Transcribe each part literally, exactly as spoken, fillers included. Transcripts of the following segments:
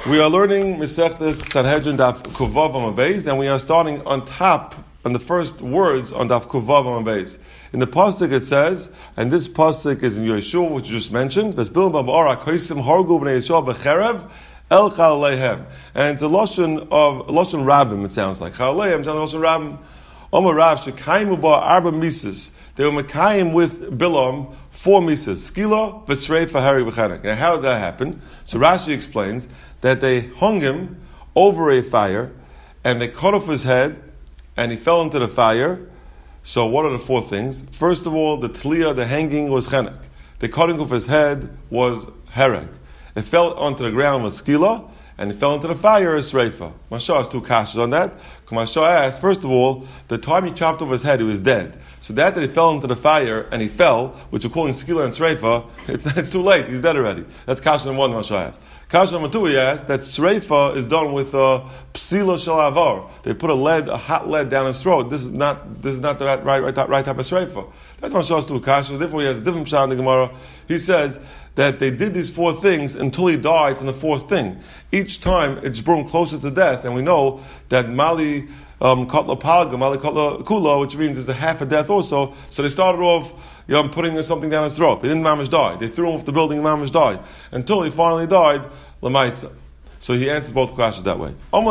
We are learning Masechtas Sanhedrin Daf Kuvav Amud Beis, and we are starting on top on the first words on Daf Kuvav Amud Beis. In the pasuk it says, and this pasuk is in Yeshua, which you just mentioned, Vesbilim Ba'ara Koisim Hargu B'nei Yeshua B'cherev El Chalaleihem, and it's a lashon of lashon Rabbim. It sounds like Chalaleihem. It sounds like lashon Rabbim. Omer Rav Shekaimu Ba Arba Mises. They were Mekayim with Bilam four Mises. Skila V'Srei Fahari B'Chanak. Now, how did that happen? So Rashi explains that they hung him over a fire, and they cut off his head, and he fell into the fire. So what are the four things? First of all, the tliya, the hanging, was chenek. The cutting off his head was hereg. It fell onto the ground was skila, and it fell into the fire is sreifa. Mashah has two kashas on that. Mashah asks, first of all, the time he chopped off his head, he was dead. So that that he fell into the fire and he fell, which we're calling skila and sreifa, it's, it's too late. He's dead already. That's kasha number one. Mashah asks. Kasha number two, he asks that sreifa is done with a psila shel avar. They put a lead, a hot lead down his throat. This is not, this is not the right, right, right, right type of sreifa. That's Mashah's two kashas. Therefore, he has a different pshat in the Gemara. He says that they did these four things until he died from the fourth thing. Each time it's brought him closer to death, and we know that Mali um, Kotla Palga, Mali Kotla Kula, which means it's a half a death also. So they started off you know, putting something down his throat. He didn't mamish die. They threw him off the building and mamish died. Until he finally died, Lamaisa. So he answers both questions that way.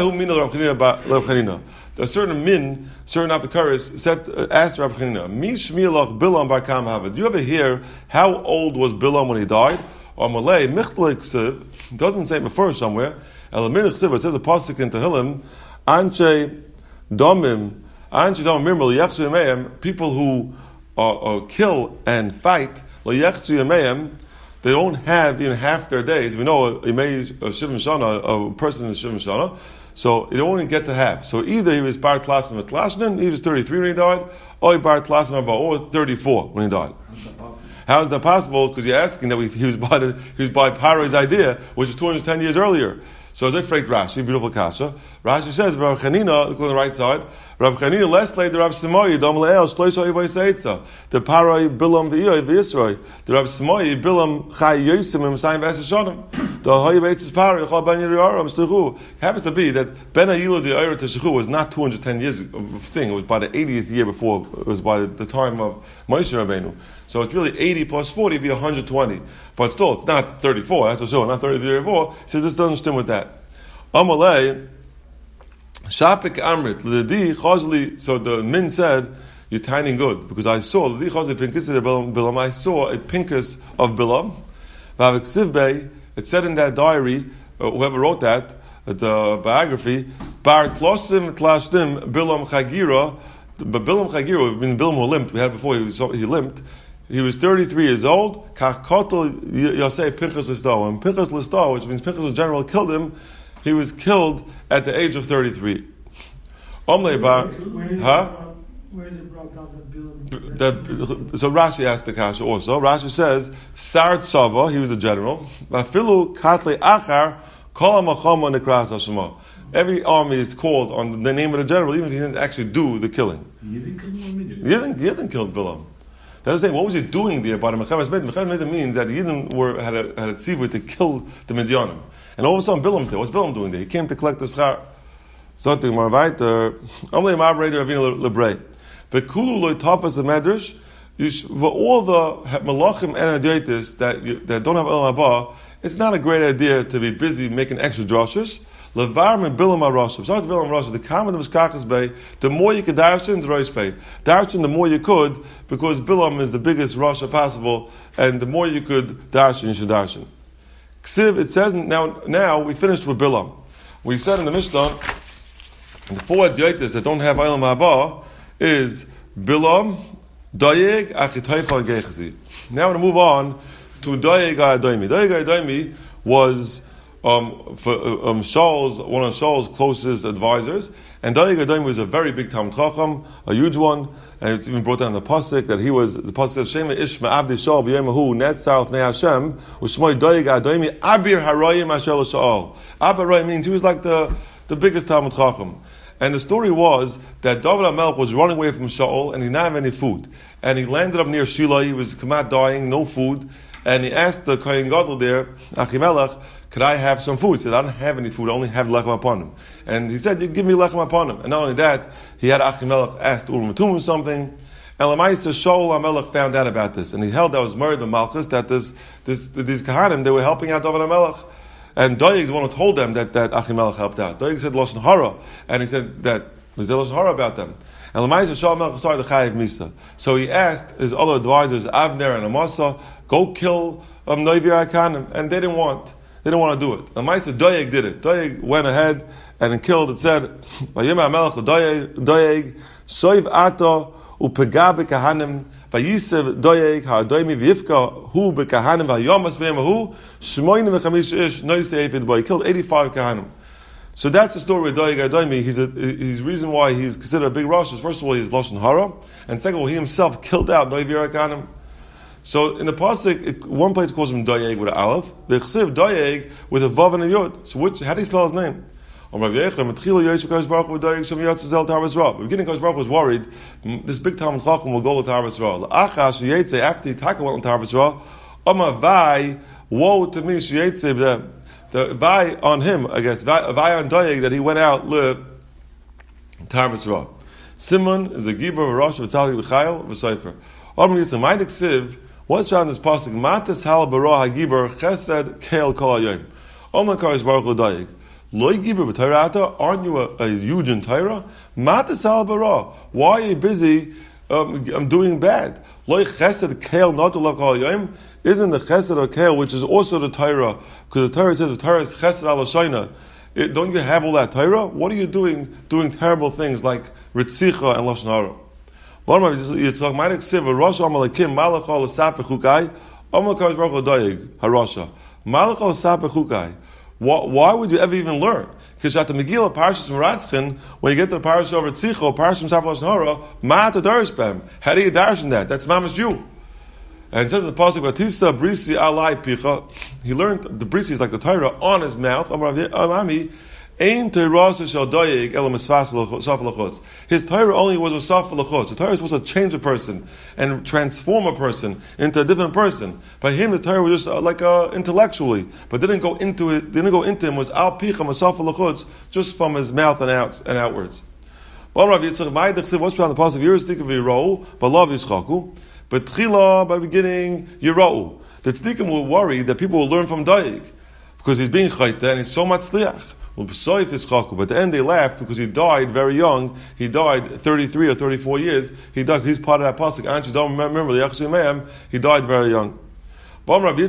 A certain min, certain Apikaris, said, uh, asked Rabbi Chanina, Mi Shmielach Bilam Bar Kam Havad. Do you ever hear how old was Bilam when he died? Or Malay, Michlik Ksiv, doesn't say it before somewhere. Elamin Ksiv, it says a pasuk in Tehillim, Anche Domim, Anche Domim Mirmal, Yechzu Yameim, people who uh, uh, kill and fight, Yechzu Yameim, they don't have even half their days. We know a Shivim Shana, a person is Shivim Shana, so they don't even get to have. So either he was Bar Tlasim at Tlashnin, he was thirty-three when he died, or Bar Tlasim or thirty-four when he died. How is that possible? Because you're asking that we, he was by the, he was by Paro's idea, which is two hundred ten years earlier. So as I freaked Rashi, beautiful kasha. Rashi says, Rav Chanina, look on the right side. Rav Chanina, less late the Rav Simoyi, Dom Le'el, Shloisha Yivay Seitza, the Paroi Bilam V'iyoi V'yisroi, the Rav Simoyi Bilam Chai Yosim M'sayim V'eseshonim, the Hoyi V'etzis Paroi Chol Ben Yirioram Shtuchu. Happens to be that Ben Ayilu the Eira Teshuchu was not two hundred ten years of thing. It was by the eightieth year before. It was by the time of Moshe Rabbeinu. So it's really eighty plus forty, be one hundred twenty. But still, it's not thirty-four. That's for sure. Not thirty, thirty-four. So this doesn't stem with that. Amalei, Shapik Amrit, L'di Chazli, so the min said, you're tiny good, because I saw, L'di Chazli Pinkus of Bilam, I saw a Pinkus of Bilam, Vavik Sivbei, it said in that diary, uh, whoever wrote that, uh, the biography, Bar Tlosim Tlashtim Bilam Chagira, but Bilam Chagira, means Bilam who limped, we had it before, he, was, he limped, he was thirty-three years old, Kachkotel Yosei Pinchas Listo, and Pinchas Listo, which means Pinchas in general, killed him. He was killed at the age of thirty-three. Omle bar, huh? Where is it brought down that Bilam? So Rashi asked the kasha also. Rashi says, Sar Tzava, he was the general. Vafilu Katle Achar, Kol HaMachama Nekras HaShema. Every army is called on the name of the general, even if he didn't actually do the killing. Yidden Yidden killed Bilam. That was saying, what was he doing there by the Mechamas Midah? Mechamas Midah means that the Yidden were, had a, had a tzivur to kill the Midyanim. And all of a sudden, Bilam there. What's Bilam doing there? He came to collect the schar. Something more right there. Only Ma'abrei Ravina Lebrei. But Kulu Lo Tafas the Medrash. For all the Malachim and Adjaitis that you, that don't have El Haba, it's not a great idea to be busy making extra drashas. Levar and Bilam Arashim. So Bilam Arashim. The comment of Kachas Bay. The more you could darshan, the Rosh Bay. Darshan, the more you could, because Bilam is the biggest Rasha possible, and the more you could darshan, you should darshan. Ksiv, it says, now now we finished with Bilam. We said in the Mishnah, the four adjaitis that don't have Eilam Haba is Bilam, Dayeg, Achitaifa, and Gechazi. Now we're going to move on to Dayeg Adaimi. Dayeg Adaimi was um, for, uh, um, Shaul's, one of Shaul's closest advisors, and Dayeg Adaimi was a very big Talmid Chacham, a huge one. And it's even brought down in the pasuk that he was the pasuk says Shema Ishma Abdi Shaul b'Yemahu Netzar L'Pnei Hashem U'Shmoi Doeg Adaimi Abir Harayim Asher L'Shaol. Abir Harayim means he was like the the biggest Talmid Chacham. And the story was that David HaMelech was running away from Shaul and he didn't have any food. And he landed up near Shiloh. He was come out dying, no food. And he asked the Kohen Gadol there, Achimelech, could I have some food? He said, I don't have any food, I only have lechem upon him. And he said, you give me lechem upon him. And not only that, he had Achimelech asked Urim Tumim something, and Lamaisa Shaul HaMelech found out about this, and he held that was Merid and Malchus, that this, this, these Kahanim, they were helping out David HaMelech. And Doeg is the one who told them that, that Achimelech helped out. Doeg said Lashon Hara, and he said that there's Lashon Hara about them. And Lamaisa Shaul HaMelech started the Chayiv Misa. So he asked his other advisors, Avner and Amasa, go kill um, Noivir HaKahanim, and they didn't want. They didn't want to do it. And Lamaisa Doeg did it. Doeg went ahead and killed. It said, Vayim HaMelech Doeg, Doeg, Soiv Ato, Upega bekahanim, vayisev doeg ha'adoimi v'yifka hu bekahanim v'hayomas v'yemahu shmoinim v'chamish ish noisei efid boy. He killed eighty-five kahanim. So that's the story with doeg ha'adoimi. He's a, his reason why he's considered a big rosh is first of all he's lashon hara, and second of all he himself killed out noivir ha'kahanim. So in the pasuk, it, one place calls him doeg with an aleph, the chsiv doeg with a vav and a yod. So which how do you spell his name? The beginning, Kosh Baruch was worried this big Talmud Chacham will go with Tarvas Ra. After he taka went with Tarvas Ra, Oma Vai, woe to me, Shiyetze, the, the Vai on him, I guess, Vai on Doeg, that he went out, le Tarvas Ra. Simon is a Gibor, Rosh, Vitali, B'chayel, V'Seifer. Om Yitzim, Maidik Siv, what's found in this pasuk? Matas Hal Barah HaGibor, Chesed, Keil, Kol HaYoim. Oma Kosh Baruch Doeg. Loi Gibor v'Torah, aren't you a, a huge in Torah? Matas al bara. Why are you busy um, doing bad? Loi Chesed Keil not to kol hayom. Isn't the Chesed or Keil, which is also the Torah? Because the Torah says the Torah is Chesed al Shayna. Don't you have all that Torah? What are you doing? Doing terrible things like Ritzicha and Lashon Hara. One of them is Yitzchak Ma'adik Siv Rosh Amalekim Malach Al Sapeh Chukai Amalakash Baruch Doeg Harasha Malach Al Sapeh Chukai. Why, why would you ever even learn? Because at the Megillah, Parashas Meratzchen, when you get to the Parashas over Tzicho, Parashas Mishav Lashon Hara, Ma'at Adarishbem. How do you darshan that? That's Mama's Jew. And it says in the pasuk, Batisa Brisi Alai Picha. He learned the Brisi is like the Torah on his mouth. Amami Ein Torah Shel Doeg Ela Misfas L'chutz. His Torah only was Misfas L'chutz. The Torah is supposed to change a person and transform a person into a different person. By him, the Torah was just uh, like uh, intellectually, but didn't go into it. Didn't go into him. Was Al Picha Misfas L'chutz, just from his mouth and out and outwards. What's behind the pasuk? Yours think of Yirou, but love Yischaku. But Tchila, by beginning, Yirou. The tzdikim will worry that people will learn from Doeg because he's being chayta and he's so matzliach. But at the end they laughed because he died very young. He died thirty-three or thirty-four years. He died. He's part of that pasuk. And you don't remember the Yachshim. He died very young. What's behind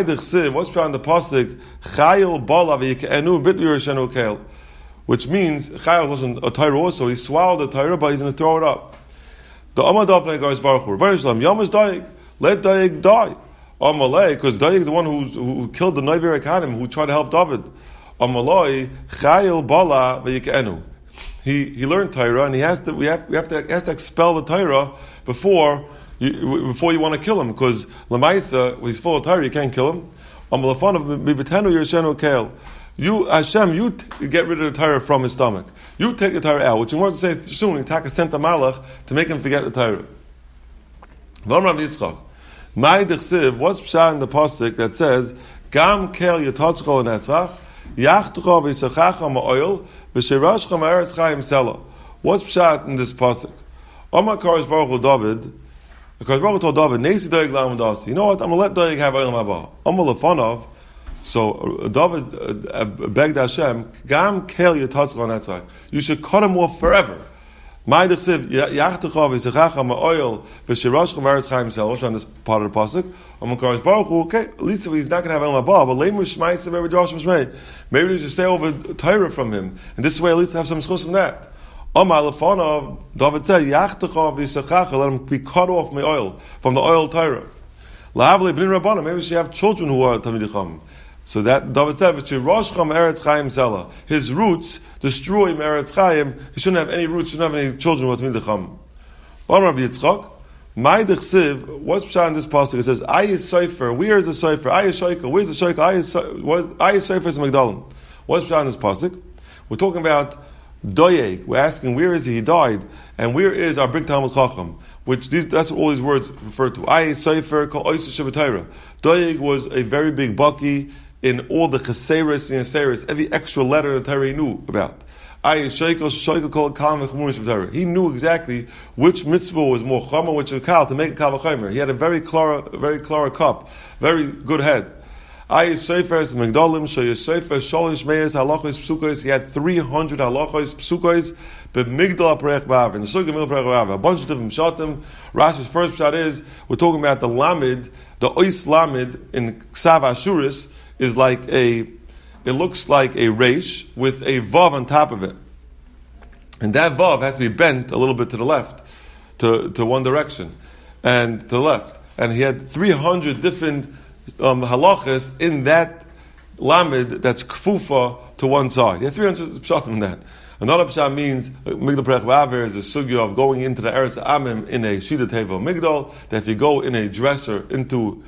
the pasuk? Chayil bala v'yikenu bit yirashenu keil, which means Chayil wasn't a Torah also. He swallowed the Torah, but he's going to throw it up. The Amadav goes Baruch Hu. Yamas Doeg, let Doeg die. Amalei, because Doeg is the one who, who killed the Noivir HaKahanim, who tried to help David. Amalei Chayil Bala v'Yikenu. He he learned Torah, and he has to we have we have to he has to expel the Torah before you before you want to kill him, because Lamaisa, when he's full of Torah, you can't kill him. Amalafanav mibetenu yirshenu keil. You, Hashem, you t- get rid of the Torah from his stomach. You take the Torah out, which you want to say soon, you take a sent malach to make him forget the Torah. V'amrav Yitzchak. My dechsiv, what's pshat in the pasuk that says, Gam kel yatatzchol netzach, yachtucha v'yisachacha ma'oil, v'shirashcha ma'eretz chayim sela. What's pshat in this pasuk? Omar Kadosh Baruch Hu David, Kadosh Baruch Hu told David, Nesi Doeg la'amadasi. You know what? I'm going to let Doeg have oil haba. Omar lefanav. So David uh, begged Hashem, Gam kel yatatzchol netzach. You should cut him off forever. My dechsiv yachtucha v'yisachacha ma'oil, v'shirashcha ma'eretz chayim sela. What's on this part of the pasuk? Omar Kadosh Baruch Hu. Okay, at least if he's not going to have oil haba, but leimu shmaitzim every Josh mishmei. Maybe they should stay over Torah from him, and this way at least have some schus from that. Omar lefanov, David said, Yachtucha v'yisachacha, let him be cut off my oil from the oil Torah. Lahavli b'nin rabbana, maybe she have children who are Talmidei Chacham. So that David said, "V'chiroshcham eretz chayim sela." His roots destroy eretz chayim. He shouldn't have any roots. Shouldn't have any children with Talmidei Chacham. Amar Rabbi Yitzchak, my dechsiv. What's pshat in this pasuk? It says, "I is sofer." Where is the sofer? I is shoyka. Where's the shoyka? I is I is sofer is Magdalim. What's pshat in this pasuk? We're talking about Doeg. We're asking, where is he? He died, and where is our big Talmud Chacham? Which these, that's what all these words refer to. I is sofer kol oisah shabbatayra. Doeg was a very big baki in all the cheseris and yaseris, every extra letter the Torah he knew about. He knew exactly which mitzvah was more chama, which was kal, to make a kal v'chomer. He had a very clear, very clear cup, very good head. He had three hundred halachos psukos, but migdal aprech b'av, in the sukkah migdal aprech b'av, a bunch of different pshatim. Rashi's first pshat is, we're talking about the lamid, the ois lamid in Ksav Ashuris is like a, it looks like a reish with a vav on top of it. And that vav has to be bent a little bit to the left, to, to one direction, and to the left. And he had three hundred different um, halachas in that lamid that's kfufa to one side. He had three hundred pshatim in that. Another pshat means migdal prech v'aver is a sugya of going into the eretz amim in a shida teva migdal. That if you go in a dresser into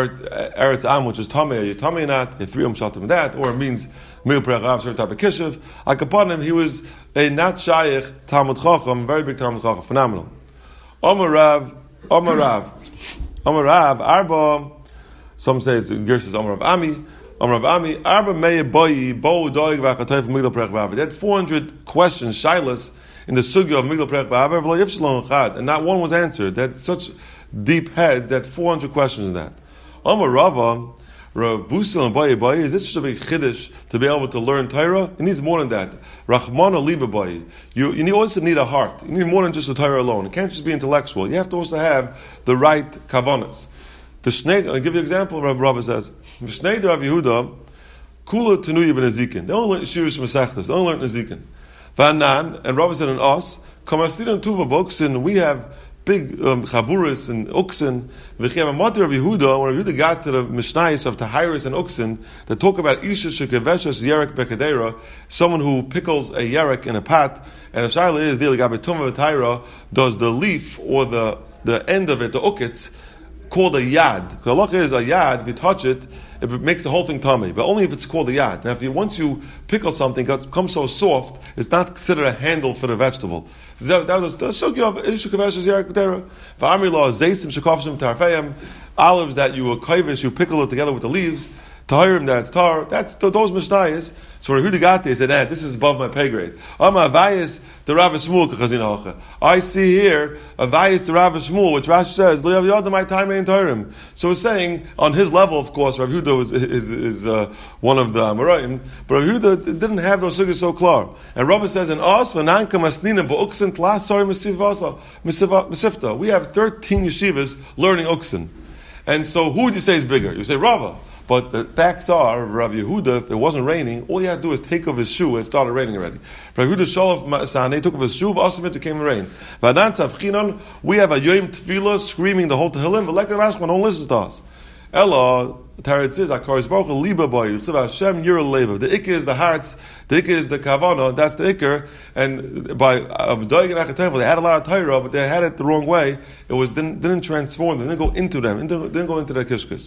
eretz am, which is tamei, you tamei not. You three um pshatim in that, or it means migdal prech v'aver, certain type of kishiv. Like upon him, he was a not shaykh Talmud Chacham, very big Talmud Chacham, phenomenal. Omar Rav, Omar Rav, Omar Rav, Arba. Some say it's Gersh's Omar Rav Ami. Omar Rav Ami, Arba Mei Boyi, Bo Doig V'Achatayv Migdal Prech V'Aver. They had four hundred questions, shilas, in the sugya of Migdal Prech V'Aver, V'lo Yivshalom Chad, and not one was answered. They had such deep heads, that four hundred questions in that. Omar Rava, Rav Busil and Boyi Boyi, is this should be chiddush to be able to learn Torah? It needs more than that. Rachmana Liba Boyi. You, you also need a heart. You need more than just the Torah alone. It can't just be intellectual. You have to also have the right kavanas. I'll give you an example. Rav Rava says, "V'shnei Rav Yehuda, kula tenuya ben Ezekin. They only learn Shirish Masechtas. They only learn Ezekin. V'anan and Rava said, and us, kamasidan tuva books, and we have big um, chaburis and uksin. V'chem amati Rav Yehuda. When Rav Yehuda got to the Mishnayos of Tahiris and uksin, that talk about isha shekeveshas yerek bekadera, someone who pickles a yerek in a pot, and the shaila is the gabe tumah v'tayra, does the leaf or the the end of it, the ukitz, called a yad. Because halacha is a yad, if you touch it, it makes the whole thing tummy. But only if it's called a yad. Now, if you once you pickle something, it becomes so soft, it's not considered a handle for the vegetable. That, that was a sugya of isha kaveshas yerek b'tera. V'amri law zeisim shekavshim tarfeim, olives that you kavish, you pickle it together with the leaves. Tahirim, that's tar. That's those mishnayos. So Rehuda got there, said, eh, this is above my pay grade. Ama avayis the Rav Shmuel kachazin halacha. I see here avayis the Rav Shmuel, which Rashi says lo yav yodam my time in Tahirim. So it's saying on his level, of course, Rav Yehuda is is, is uh, one of the Amoraim, but Rav Yehuda didn't have those sugars so clear. And Rav says, and us v'nan kamasnina ba'uksin tlas sorry misivasa misifta. We have thirteen yeshivas learning uksin. And so who would you say is bigger? You say Rava. But the facts are, Rav Yehuda, if it wasn't raining, all he had to do is take off his shoe. It started raining already. Rav Yehuda Shalaf Ma'asane took off his shoe, V'asim it came rain. V'anan Tzavchinon, we have a Yom Tefillah screaming the whole Tehillim, but like the Rashman, don't listen to us. Ella, Tarit says, Akaris Baruch Hu Liba Boy, Yitzvav Hashem Yirah Leba. The Iker is the hearts, the Iker is the Kavana, that's the Iker. And by Doig and Achatayv, they had a lot of Torah, but they had it the wrong way. It was didn't, didn't transform them, didn't go into them, didn't, didn't go into their kishkas.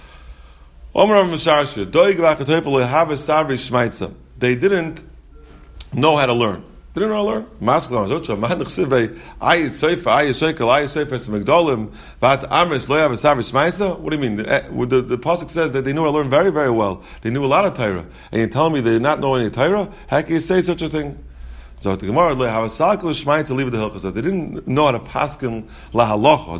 They didn't know how to learn. They didn't know how to learn. What do you mean? The, the, the pasuk says that they knew how to learn very, very well. They knew a lot of Torah. And you tell me they did not know any Torah? How can you say such a thing? So the Gemara, they didn't know how to paskin la halacha.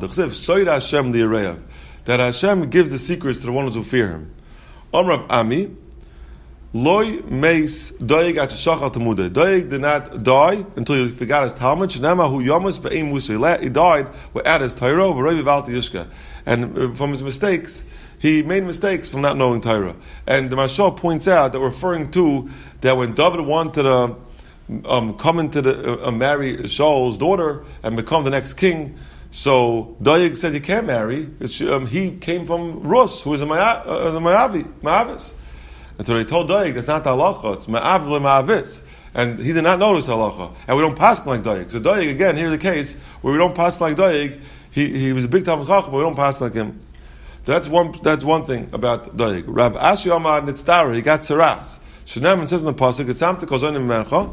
That Hashem gives the secrets to the ones who fear Him. Amrav Ami, loy meis doig at shachal tamude. Doig did not die until he forgot his Talmud. Shnema hu yomus be'im musa. He died without his Torah. V'roi v'valti yishka. And from his mistakes, he made mistakes from not knowing Torah. And the Mashal points out that referring to that when David wanted to um, come into the uh, marry Shaul's daughter and become the next king. So Doeg said he can't marry. It's, um, he came from Rus, who was a Ma'avi, Ma'avis. And so they told Doeg that's not the halacha. It's Ma'av le'Ma'avis, and he did not notice halacha. And we don't pass like Doeg. So Doeg again, here's the case where we don't pass like Doeg. He he was a big Talmud Chacham, but we don't pass like him. So that's one. That's one thing about Doeg. Rav Ashi Amar Nitztara, he got tzaras. Shneim says in the pasuk, "It's amte kozonim mecha."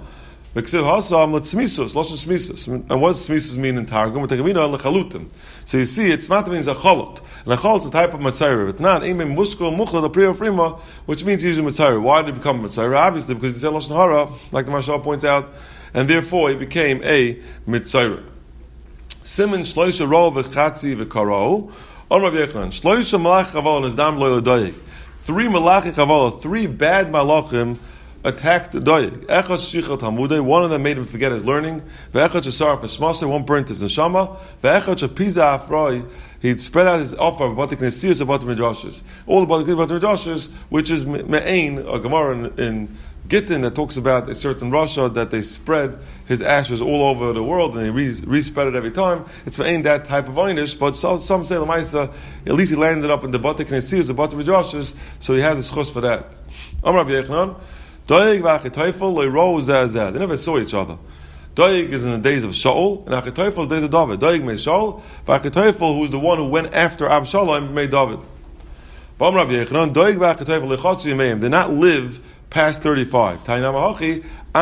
V'ksiv hasam l'tzmisus, loshen tzmisus. And what does tzmisus mean in Targum? V'tekavina l'chalutim. So you see, it's not means a chalot. And a chalot is a type of matzayra. It's not imim muskul muchla the priya frima, which means using matzayra. Why did it become matzayra? Obviously, because he said loshen hara, like the Mashal points out, and therefore he became a mitzayra. Simen shloisha ro v'chatzi v'karo. On Rav Yochanan, shloisha malach chaval is dam lo yodoyik. Three malachi chaval, three bad malachim attacked the doyeg. Echad shichat hamudei, one of them made him forget his learning. Ve'echad shesar v'shmasei, one burnt his neshama. Ve'echad shepiza afroi, he'd spread out his offer about the knesiyos about the midrashes. All about the midrashes, which is me'ain, a gemara in, in Gittin that talks about a certain Rasha that they spread his ashes all over the world and they re- re-spread it every time. It's ain't that type of einish, but so, some say Lamaisa, at least he landed up in the Bata Knesiyos, the Bata Midrashes, so he has a schus for that. Amar Rabbi Yochanan, Doeg v'Achitophel lo'iro zeh. They never saw each other. Doeg is in the days of Shaul, and Achitophel is the days of David. Doeg made Shaul, but Achitophel, who is the one who went after Avshalom, made David. But Amar Rabbi Yochanan, Doeg v'Achitophel lechatzu yameim, did not live past thirty-five. That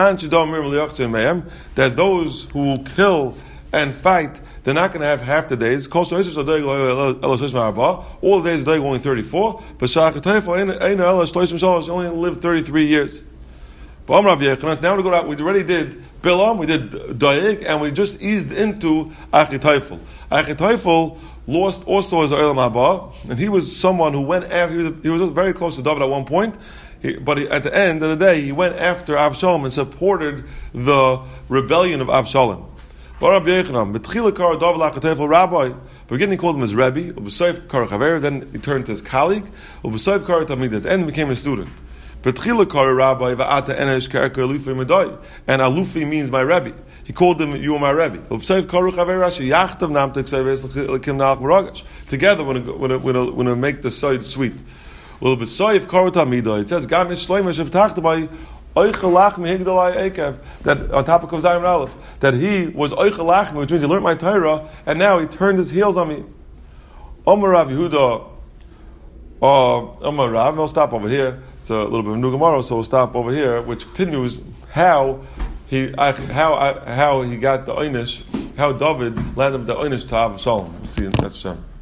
those who kill and fight, they're not going to have half the days. All the days are only thirty-four. But only lived thirty-three years. Now we go out. We already did Bilam, we did Doeg, and we just eased into Achitophel. Achitophel lost also his Olam Haba, and he was someone who went after. He was, he was very close to David at one point. He, but he, at the end of the day, he went after Avshalom and supported the rebellion of Avshalom. Beginning he called him his Rebbe, then he turned to his colleague, at the end he became a student. And Alufi means my Rebbe. He called him, you are my Rebbe. Together, when we when when make the side sweet. Well, it says, Gam Shloimeh Shevtachtamai, that on top of Zayin Aleph, that he was Oichalachmi, which means he learned my Torah, and now he turned his heels on me. Omar Rav Yehuda, Omar Rav, I'll stop over here. It's a little bit of New Gemara, so we'll stop over here, which continues how he how how he got the Einish, how David landed the Einish to Avshalom. See, that's Shem.